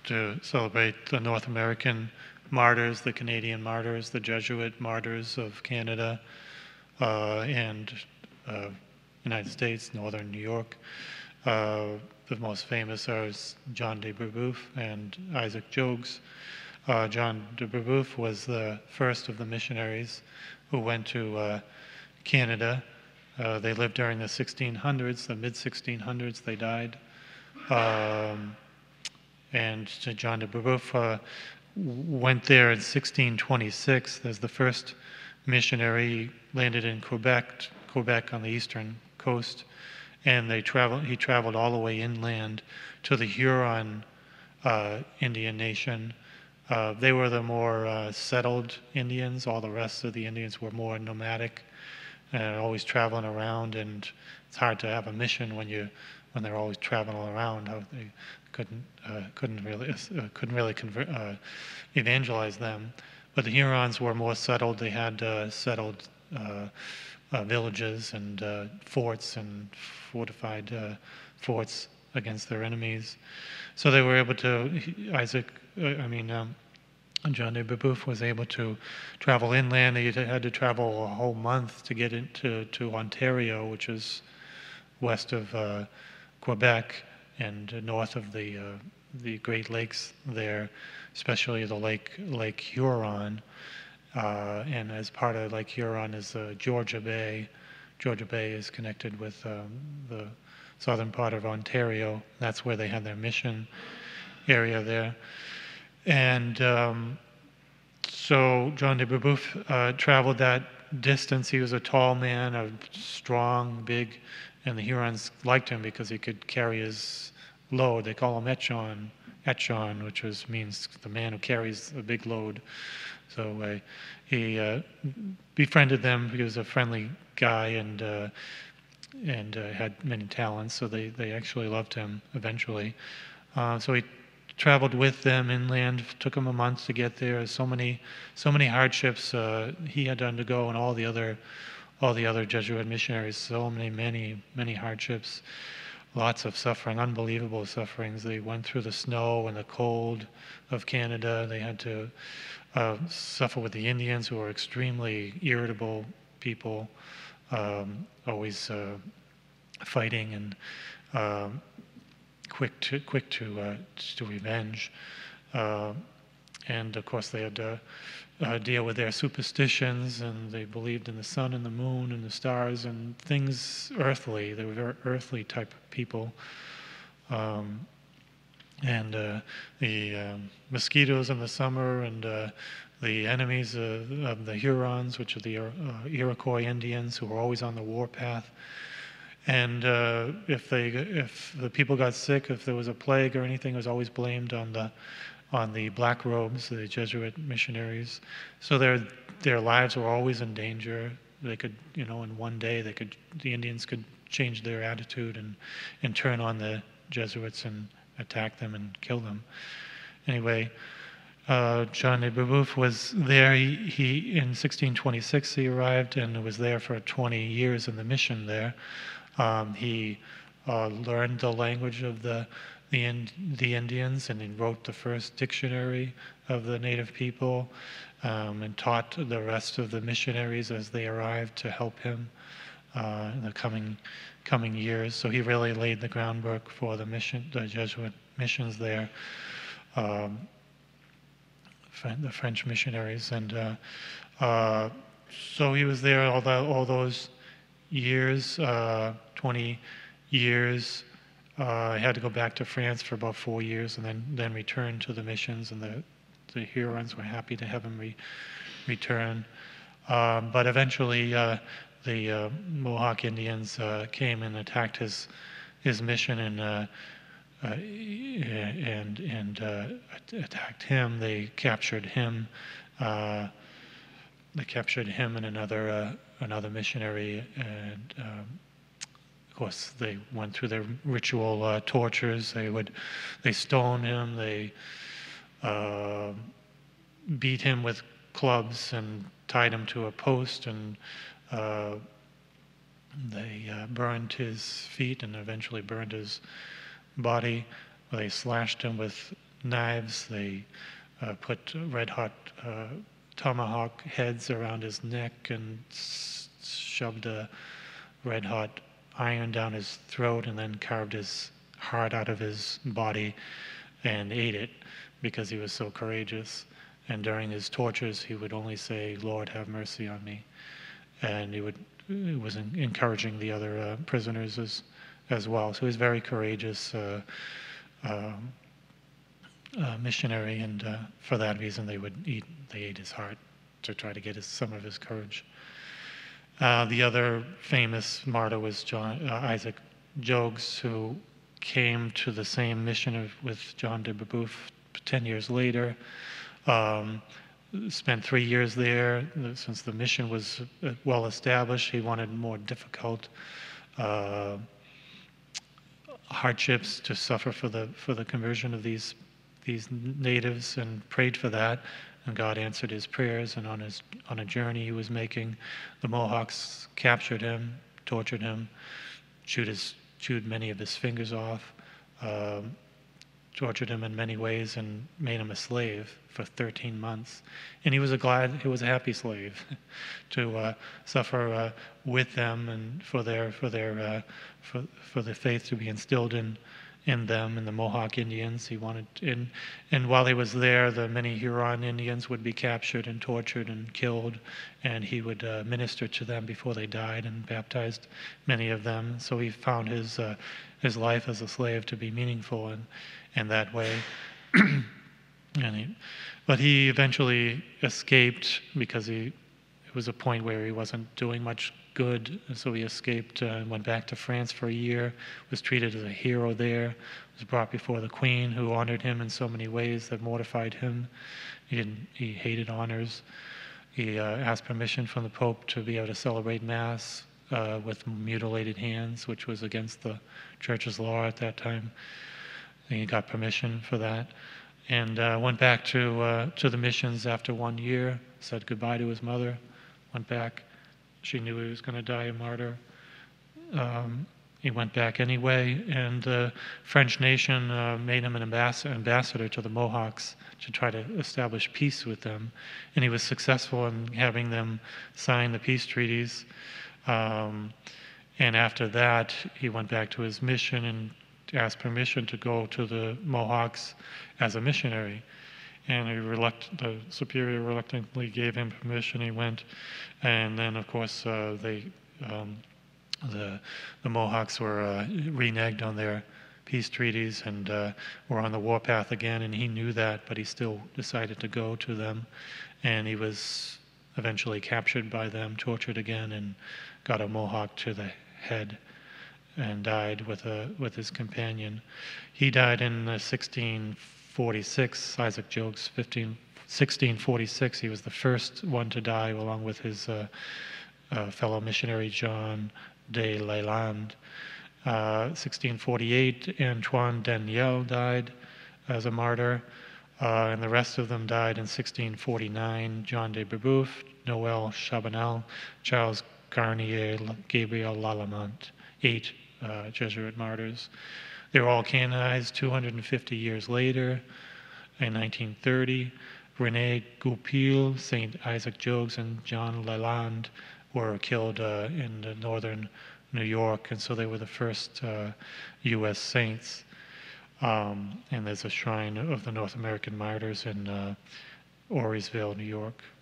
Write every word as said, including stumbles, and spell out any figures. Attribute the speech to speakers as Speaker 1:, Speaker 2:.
Speaker 1: to celebrate the North American martyrs, the Canadian martyrs, the Jesuit martyrs of Canada uh, and uh, United States, Northern New York. Uh, the most famous are John de Brebeuf and Isaac Jogues. Uh, John de Brebeuf was the first of the missionaries who went to uh, Canada. Uh, they lived during the sixteen hundreds, the mid sixteen hundreds, they died. Um, and John de Brebeuf uh, went there in sixteen twenty-six as the first missionary. He landed in Quebec, Quebec on the eastern coast, and they traveled. He traveled all the way inland to the Huron uh, Indian Nation. Uh, they were the more uh, settled Indians. All the rest of the Indians were more nomadic, and always traveling around. And it's hard to have a mission when you when they're always traveling around. How they couldn't uh, couldn't really uh, couldn't really convert, uh, evangelize them. But the Hurons were more settled. They had uh, settled uh, uh, villages and uh, forts and fortified uh, forts against their enemies. So they were able to, Isaac, uh, I mean, um, John de Brebeuf was able to travel inland. He had to travel a whole month to get into to Ontario, which is west of uh, Quebec and north of the uh, the Great Lakes there, especially the Lake Lake Huron. Uh, and as part of Lake Huron is uh, Georgia Bay. Georgia Bay is connected with um, the southern part of Ontario. That's where they had their mission area there. And um, so John de Brebeuf uh, traveled that distance. He was a tall man, a strong, big, and the Hurons liked him because he could carry his load. They call him Etchon, Etchon, which was, means the man who carries a big load. So uh, he uh, befriended them. He was a friendly guy and uh, and uh, had many talents. So they, they actually loved him eventually. Uh, so he traveled with them inland. Took him a month to get there. So many so many hardships uh, he had to undergo, and all the other all the other Jesuit missionaries. So many many many hardships. Lots of suffering, unbelievable sufferings. They went through the snow and the cold of Canada. They had to uh, suffer with the Indians, who were extremely irritable people, um, always uh, fighting and uh, quick to quick to uh, to revenge. Uh, and of course, they had to uh, deal with their superstitions, and they believed in the sun and the moon and the stars and things earthly. They were very earthly type of people. Um, and uh, the um, mosquitoes in the summer, and uh, the enemies uh, of the Hurons, which are the uh, Iroquois Indians, who were always on the warpath. And uh, if they, if the people got sick, if there was a plague or anything, it was always blamed on the on the black robes, the Jesuit missionaries. So their their lives were always in danger. They could, you know, in one day, they could the Indians could change their attitude and and turn on the Jesuits and attack them and kill them. Anyway, uh, John de Brebeuf was there. He, he in sixteen twenty-six he arrived and was there for twenty years in the mission there. Um, he uh, learned the language of the the, in, the Indians, and he wrote the first dictionary of the native people, um, and taught the rest of the missionaries as they arrived to help him uh, in the coming coming years. So he really laid the groundwork for the mission, the Jesuit missions there, um, the French missionaries, and uh, uh, so he was there all, the, all those years, uh, twenty years. Uh, I had to go back to France for about four years, and then then return to the missions. And the the Hurons were happy to have him re, return. Um, but eventually, uh, the uh, Mohawk Indians uh, came and attacked his his mission, and uh, uh, and and uh, attacked him. They captured him. Uh, they captured him and another uh, another missionary, and um, of course they went through their ritual uh, tortures. They would they stoned him. They uh, beat him with clubs and tied him to a post, and uh, they uh, burned his feet and eventually burned his body. They slashed him with knives. They uh, put red-hot uh, tomahawk heads around his neck and s- shoved a red-hot iron down his throat, and then carved his heart out of his body and ate it because he was so courageous. And during his tortures, he would only say, "Lord, have mercy on me." And he would he was en- encouraging the other uh, prisoners as as well. So he was very courageous uh, um, uh, missionary, and uh, for that reason, they would eat they ate his heart to try to get his, some of his courage. Uh, the other famous martyr was John, uh, Isaac Jogues, who came to the same mission of, with John de Brebeuf ten years later. Um, spent three years there. Since the mission was uh, well established, he wanted more difficult uh, hardships to suffer for the for the conversion of these these natives, and prayed for that. And God answered his prayers. And on his on a journey he was making, the Mohawks captured him, tortured him, chewed his chewed many of his fingers off, um, tortured him in many ways, and made him a slave for thirteen months. And he was a glad, he was a happy slave to uh, suffer uh, with them, and for their for their uh, for for the faith to be instilled in in them and the Mohawk Indians. He wanted, and and while he was there, the many Huron Indians would be captured and tortured and killed, and he would uh, minister to them before they died and baptized many of them. So he found his uh, his life as a slave to be meaningful in in that way. And he, but he eventually escaped because he it was a point where he wasn't doing much good, and so he escaped and uh, went back to France for a year, was treated as a hero there, was brought before the Queen, who honored him in so many ways that mortified him. He didn't, he hated honors. He uh, asked permission from the Pope to be able to celebrate Mass uh, with mutilated hands, which was against the Church's law at that time. And he got permission for that, and uh, went back to uh, to the missions after one year, said goodbye to his mother, went back. She knew he was going to die a martyr. Um, he went back anyway, and the French nation uh, made him an ambass- ambassador to the Mohawks to try to establish peace with them. And he was successful in having them sign the peace treaties. Um, and after that, he went back to his mission and asked permission to go to the Mohawks as a missionary. And he reluct- the superior reluctantly gave him permission. He went, and then of course uh, they, um, the the Mohawks were uh, reneged on their peace treaties and uh, were on the warpath again. And he knew that, but he still decided to go to them. And he was eventually captured by them, tortured again, and got a Mohawk to the head, and died with a with his companion. He died in uh, sixteen forty-six. Isaac Jogues, sixteen forty-six. He was the first one to die, along with his uh, uh, fellow missionary John de Lalande. Uh, sixteen forty-eight, Antoine Daniel died as a martyr, uh, and the rest of them died in sixteen forty-nine. John de Brebeuf, Noel Chabanel, Charles Garnier, Gabriel Lallemant, eight uh, Jesuit martyrs. They were all canonized two hundred fifty years later, in nineteen thirty. René Goupil, Saint Isaac Jogues, and John Lalande were killed uh, in the northern New York, and so they were the first uh, U S saints. Um, and there's a shrine of the North American martyrs in uh, Auriesville, New York.